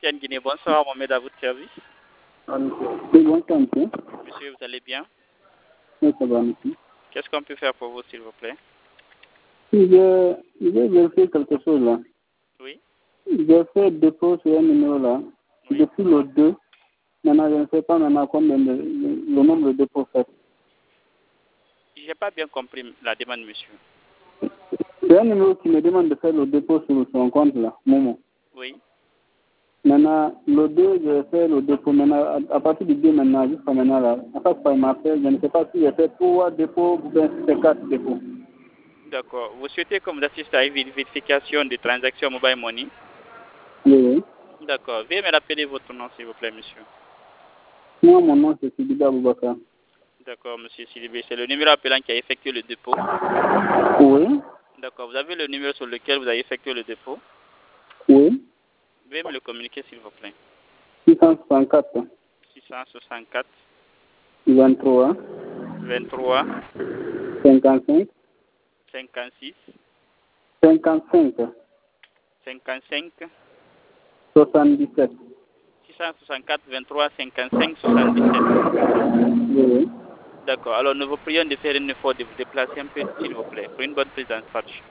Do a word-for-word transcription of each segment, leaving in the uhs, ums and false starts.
Tiens Guinée, bonsoir, Mohamed, à votre service. Ah, monsieur. Oui, bonsoir, monsieur. Monsieur, vous allez bien? Oui, ça va, monsieur. Qu'est-ce qu'on peut faire pour vous, s'il vous plaît? Oui, je, je vais vérifier quelque chose là. Oui. J'ai fait dépôt sur un numéro là, Oui. depuis le deux. Maintenant, je ne sais pas maintenant combien de, le, le nombre de dépôts fait. Je n'ai pas bien compris la demande, monsieur. C'est un numéro qui me demande de faire le dépôt sur son compte là, Momo. Oui. Maintenant, le deux, je fait le dépôt. Maintenant, à, à partir du deux maintenant, jusqu'à maintenant là, à chaque fois il m'appelle, je ne sais pas si j'ai fait trois dépôts ou bien si c'est quatre dépôts. D'accord. Vous souhaitez qu'on vous assiste à une vérification des transactions mobile money? Oui, oui. D'accord. Veuillez me rappeler votre nom, s'il vous plaît, monsieur. Moi, mon nom c'est Sidida Aboubakar. D'accord, monsieur Sidibé. C'est le numéro appelant qui a effectué le dépôt. Oui. D'accord. Vous avez le numéro sur lequel vous avez effectué le dépôt? Oui. Veuillez me le communiquer, s'il vous plaît. six cent soixante-quatre. six cent soixante-quatre, vingt-trois. vingt-trois, cinquante-cinq. cinquante-six, cinquante-cinq. cinquante-cinq, soixante-dix-sept. six cent soixante-quatre, vingt-trois, cinquante-cinq, soixante-dix-sept. Oui, oui. D'accord. Alors, nous vous prions de faire un effort de vous déplacer un peu, s'il vous plaît, pour une bonne prise en charge.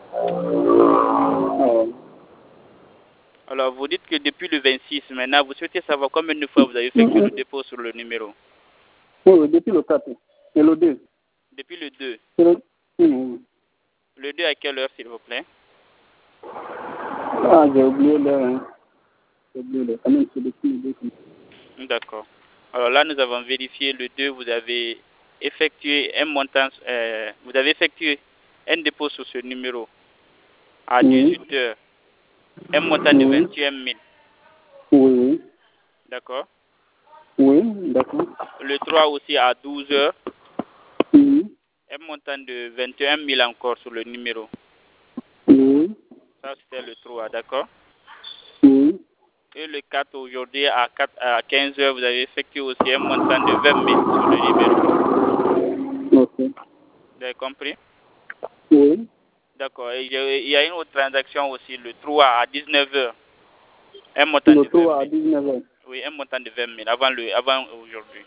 Ah, Alors, vous dites que depuis le vingt-six, maintenant, vous souhaitez savoir combien de fois vous avez effectué le dépôt sur le numéro? oui, oui, depuis le quatre. Et le deux. Depuis le deux. C'est le... Oui. Le deux à quelle heure, s'il vous plaît? Ah, j'ai oublié l'heure. Hein. J'ai oublié l'heure. Quand même, c'est depuis le deux. D'accord. Alors là, nous avons vérifié le deux, vous avez effectué un montant, euh, vous avez effectué un dépôt sur ce numéro à Oui. dix-huit heures, un montant de Oui. vingt et un mille. Oui, oui. D'accord. Oui, d'accord. Le trois aussi à douze heures, Oui. un montant de vingt et un mille encore sur le numéro. Oui. Ça, c'était le trois, d'accord. Oui. Et le quatre aujourd'hui à, quatre, à quinze heures, vous avez effectué aussi un montant de vingt mille sur le numéro. Ok. Vous avez compris? Oui. D'accord. Et il y a une autre transaction aussi, le trois à dix-neuf heures. Un montant Le de vingt trois à mille. dix-neuf heures. Oui, un montant de vingt mille avant, le, avant aujourd'hui.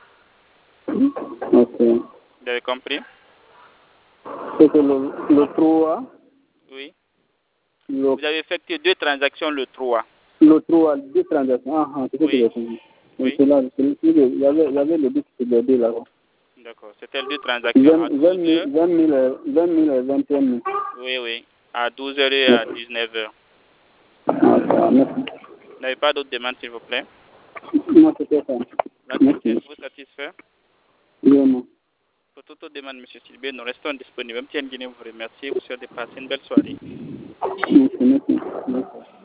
Ok. Vous avez compris? C'est que le, le trois, Oui. le, Vous avez effectué deux transactions le trois. le trois, deux transactions. Ah, ah, c'est ce que Oui. j'ai compris. Oui. C'est là, c'est, il y avait, il y avait le but sur les deux là. D'accord. C'était deux transactions à douze heures. vingt mille et vingt et un mille. Oui, oui. À douze heures et à dix-neuf heures. Ah, merci. Vous n'avez pas d'autres demandes, s'il vous plaît? Non, c'était ça. D'accord. Êtes-vous satisfait? Oui, non. Pour toute autre demande, M. Silbé, nous restons disponibles. M T N Guinée vous remercie. Vous souhaitez passer une belle soirée. Merci, merci. Merci.